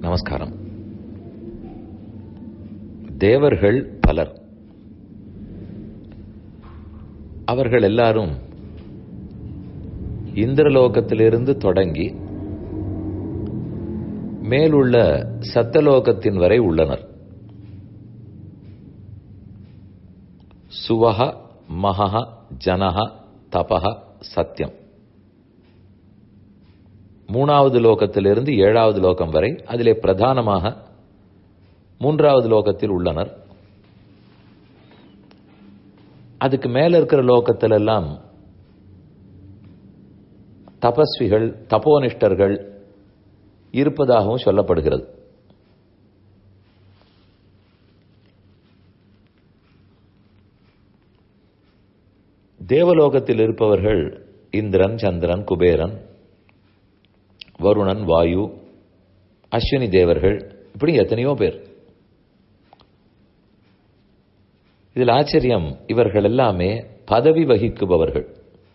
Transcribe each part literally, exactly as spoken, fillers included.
நமஸ்காரம். தேவர்கள் பலர். அவர்கள் எல்லாரும் இந்திரலோகத்திலிருந்து தொடங்கி மேலுள்ள சத்தலோகத்தின் வரை உள்ளனர். சுவஹ மகஹ ஜனஹ தபஹ சத்தியம். மூணாவது லோகத்திலிருந்து ஏழாவது லோகம் வரை, அதிலே பிரதானமாக மூன்றாவது லோகத்தில் உள்ளனர். அதுக்கு மேல இருக்கிற லோகத்தில் எல்லாம் தபஸ்விகள், தபோனிஷ்டர்கள் இருப்பதாகவும் சொல்லப்படுகிறது. தேவலோகத்தில் இருப்பவர்கள் இந்திரன், சந்திரன், குபேரன், வருணன், வாயு, அஸ்வினி தேவர்கள், இப்படி எத்தனையோ பேர். இதில் ஆச்சரியம், இவர்கள் எல்லாமே பதவி வகிக்குபவர்கள்.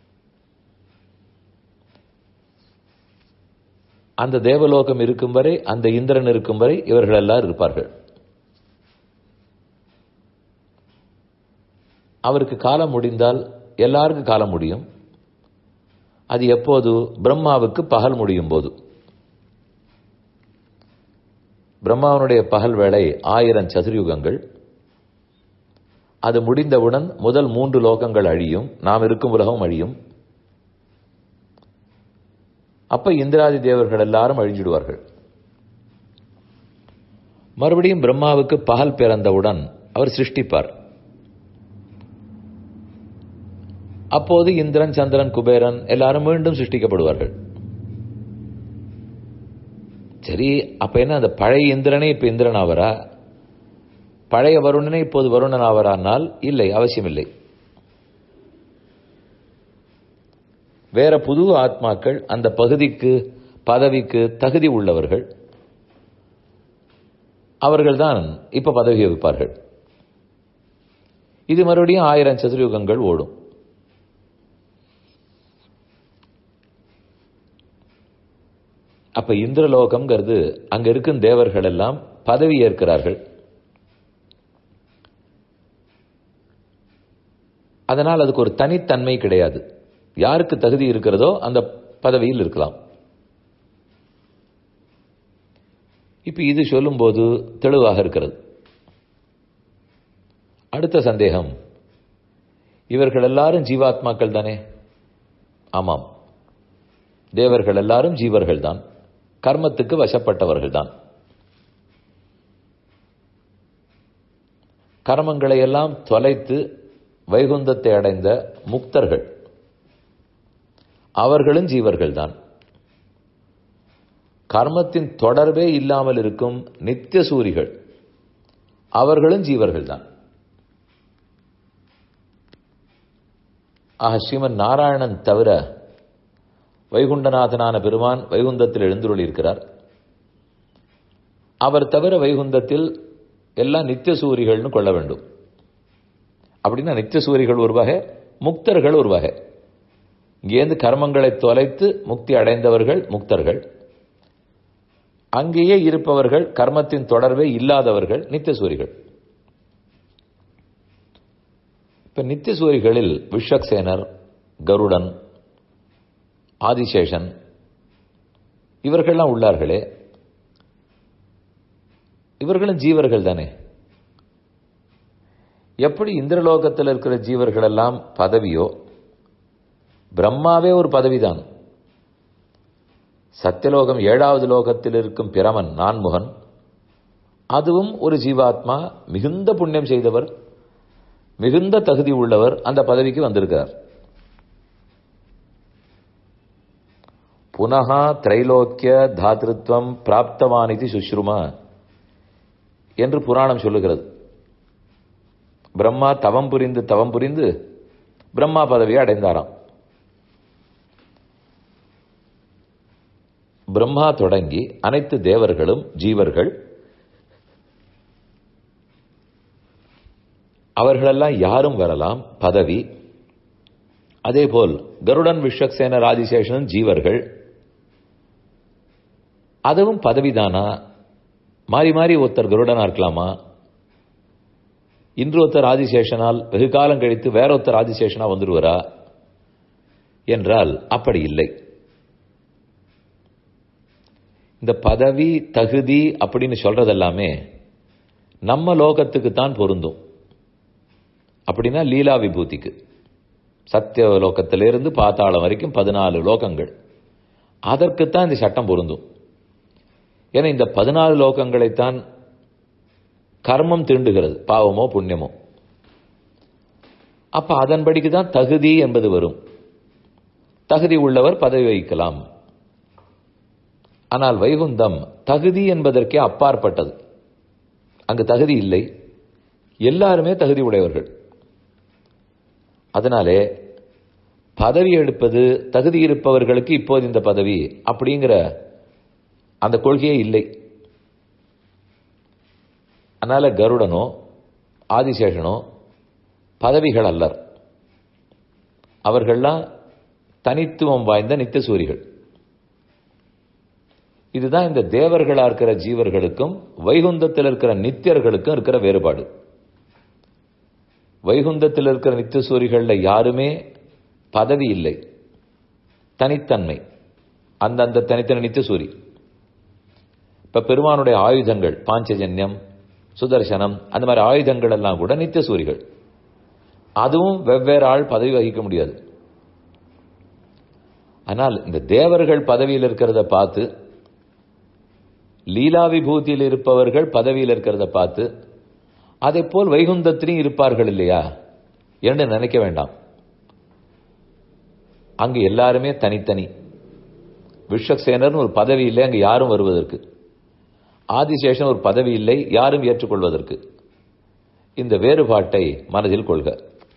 அந்த தேவலோகம் இருக்கும் வரை, அந்த இந்திரன் இருக்கும் வரை இவர்கள் எல்லாரும் இருப்பார்கள். அவருக்கு காலம் முடிந்தால் எல்லாருக்கும் காலம் முடியும். அது எப்போது? பிரம்மாவுக்கு பகல் முடியும் போது. பிரம்மாவனுடைய பகல் வேளை ஆயிரம் சதுர்யுகங்கள். அது முடிந்தவுடன் முதல் மூன்று லோகங்கள் அழியும், நாம் இருக்கும் உலகம் அழியும். அப்ப இந்திராதி தேவர்கள் எல்லாரும் அழிஞ்சிடுவார்கள். மறுபடியும் பிரம்மாவுக்கு பகல் பிறந்தவுடன் அவர் சிருஷ்டிப்பார். அப்போது இந்திரன், சந்திரன், குபேரன் எல்லாரும் மீண்டும் சிருஷ்டிக்கப்படுவார்கள். சரி, அப்ப என்ன, அந்த பழைய இந்திரனே இப்ப இந்திரன் ஆவரா? பழைய வருணனே இப்போது வருணன் ஆவரானால் இல்லை, அவசியம் இல்லை. வேற புது ஆத்மாக்கள், அந்த பகுதிக்கு பதவிக்கு தகுதி உள்ளவர்கள், அவர்கள்தான் இப்ப பதவி வகிப்பார்கள். இது மறுபடியும் ஆயிரம் சதுர்யுகங்கள் ஓடும். அப்ப இந்திரலோகம்ங்கிறது, அங்க இருக்கும் தேவர்கள் எல்லாம் பதவி ஏற்கிறார்கள். அதனால் அதுக்கு ஒரு தனித்தன்மை கிடையாது. யாருக்கு தகுதி இருக்கிறதோ அந்த பதவியில் இருக்கலாம். இப்ப இது சொல்லும் போது தெளிவாக இருக்கிறது. அடுத்த சந்தேகம், இவர்கள் எல்லாரும் ஜீவாத்மாக்கள் தானே? ஆமாம், தேவர்கள் எல்லாரும் ஜீவர்கள் தான், கர்மத்துக்கு வசப்பட்டவர்கள் தான். கர்மங்களை எல்லாம் தொலைத்து வைகுந்தத்தை அடைந்த முக்தர்கள், அவர்களும் ஜீவர்கள் தான். கர்மத்தின் தொடர்பே இல்லாமல் இருக்கும் நித்திய சூரிகள், அவர்களும் ஜீவர்கள் தான். ஆக ஸ்ரீமன் நாராயணன் தவிர வைகுண்டநாதனான பெருமான் வைகுந்தத்தில் எழுந்துள்ளி இருக்கிறார். அவர் தவிர வைகுந்தத்தில் எல்லாம் நித்திய சூரிகள்னு கொள்ள வேண்டும். அப்படின்னா நித்திய சூரிகள் ஒரு வகை, முக்தர்கள் ஒரு வகை. இங்கேருந்து கர்மங்களை தொலைத்து முக்தி அடைந்தவர்கள் முக்தர்கள். அங்கேயே இருப்பவர்கள், கர்மத்தின் தொடர்பே இல்லாதவர்கள் நித்திய சூரிகள். இப்ப நித்திய சூரிகளில் விஷக்சேனர், கருடன், ஆதிசேஷன் இவர்கள்லாம் உள்ளார்களே, இவர்களும் ஜீவர்கள் தானே. எப்படி இந்திரலோகத்தில் இருக்கிற ஜீவர்கள் எல்லாம் பதவியோ, பிரம்மாவே ஒரு பதவிதான். சத்தியலோகம் ஏழாவது லோகத்தில் இருக்கும் பிரமன், நான்முகன், அதுவும் ஒரு ஜீவாத்மா, மிகுந்த புண்ணியம் செய்தவர், மிகுந்த தகுதி உள்ளவர், அந்த பதவிக்கு வந்திருக்கிறார். புனகா திரைலோக்கிய தாத்ருத்வம் பிராப்தவானிதி சுஷ்ருமா என்று புராணம் சொல்லுகிறது. பிரம்மா தவம் புரிந்து தவம் புரிந்து பிரம்மா பதவியை அடைந்தாராம். பிரம்மா தொடங்கி அனைத்து தேவர்களும் ஜீவர்கள். அவர்களெல்லாம் யாரும் வரலாம், பதவி. அதேபோல் கருடன், விஷக்சேனர், ஆதிசேஷன் ஜீவர்கள். அதுவும் பதவிதானா? மாறி மாறி ஒருத்தர் கருடனா இருக்கலாமா? இன்று ஒருத்தர் ஆதிசேஷனால் வெகு காலம் கழித்து வேற ஒருத்தர் ஆதிசேஷனா வந்துடுவாரா என்றால் அப்படி இல்லை. இந்த பதவி தகுதி அப்படின்னு சொல்றதெல்லாமே நம்ம லோகத்துக்கு தான் பொருந்தும். அப்படின்னா லீலா விபூதிக்கு, சத்திய லோகத்திலிருந்து பாதாளம் வரைக்கும் பதினாலு லோகங்கள், அதற்குத்தான் இந்த சட்டம் பொருந்தும். ஏன்னா இந்த பதினாலு லோகங்களைத்தான் கர்மம் தீண்டுகிறது, பாவமோ புண்ணியமோ. அப்ப அதன்படிக்கு தான் தகுதி என்பது வரும். தகுதி உள்ளவர் பதவி வகிக்கலாம். ஆனால் வைகுந்தம் தகுதி என்பதற்கே அப்பாற்பட்டது. அங்கு தகுதி இல்லை, எல்லாருமே தகுதி உடையவர்கள். அதனாலே பதவி எடுப்பது தகுதி இருப்பவர்களுக்கு இப்போது இந்த பதவி அப்படிங்கிற அந்த கொள்கையே இல்லை. அதனால கருடனோ ஆதிசேஷனோ பதவிகள் அல்லர். அவர்கள்லாம் தனித்துவம் வாய்ந்த நித்தியசூரிகள். இதுதான் இந்த தேவர்களா இருக்கிற ஜீவர்களுக்கும் வைகுந்தத்தில் இருக்கிற நித்தியர்களுக்கும் இருக்கிற வேறுபாடு. வைகுந்தத்தில் இருக்கிற நித்தியசூரிகள்ல யாருமே பதவி இல்லை, தனித்தன்மை, அந்தந்த தனித்தனி நித்தியசூரி. இப்ப பெருமானுடைய ஆயுதங்கள் பாஞ்சஜன்யம், சுதர்சனம், அந்த மாதிரி ஆயுதங்கள் எல்லாம் கூட நித்தியசூரிகள். அதுவும் வெவ்வேறு ஆள் பதவி வகிக்க முடியாது. ஆனால் இந்த தேவர்கள் பதவியில் இருக்கிறத பார்த்து, லீலா விபூதியில் இருப்பவர்கள் பதவியில் இருக்கிறத பார்த்து, அதை போல் வைகுந்தத்திலும் இருப்பார்கள் இல்லையா என்று நினைக்க வேண்டாம். அங்கு எல்லாருமே தனித்தனி. விஸ்வக்சேனர் ஒரு பதவி இல்லை, அங்கு யாரும் வருவதற்கு. ஆதிசேஷன் ஒரு பதவி இல்லை, யாரும் ஏற்றுக்கொள்வதற்கு. இந்த வேறுபாட்டை மனதில் கொள்க.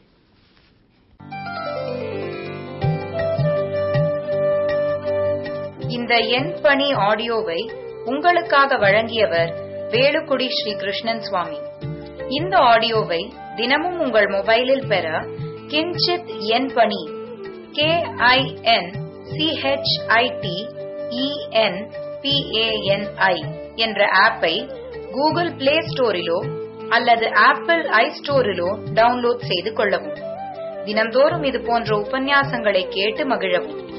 இந்த என் பணி ஆடியோவை உங்களுக்காக வழங்கியவர் வேலுக்குடி ஸ்ரீ கிருஷ்ணன் சுவாமி. இந்த ஆடியோவை தினமும் உங்கள் மொபைலில் பெற கிஞ்சித் என் பணி கே ஐ என் சிஹெச்ஐடி இஎன் பிஏஎன்ஐ என்ற ஆப்பை கூகுள் பிளே ஸ்டோரிலோ அல்லது ஆப்பிள் ஐ ஸ்டோரிலோ டவுன்லோட் செய்து கொள்ளவும். தினம்தோறும் இது போன்ற உபன்யாசங்களை கேட்டு மகிழவும்.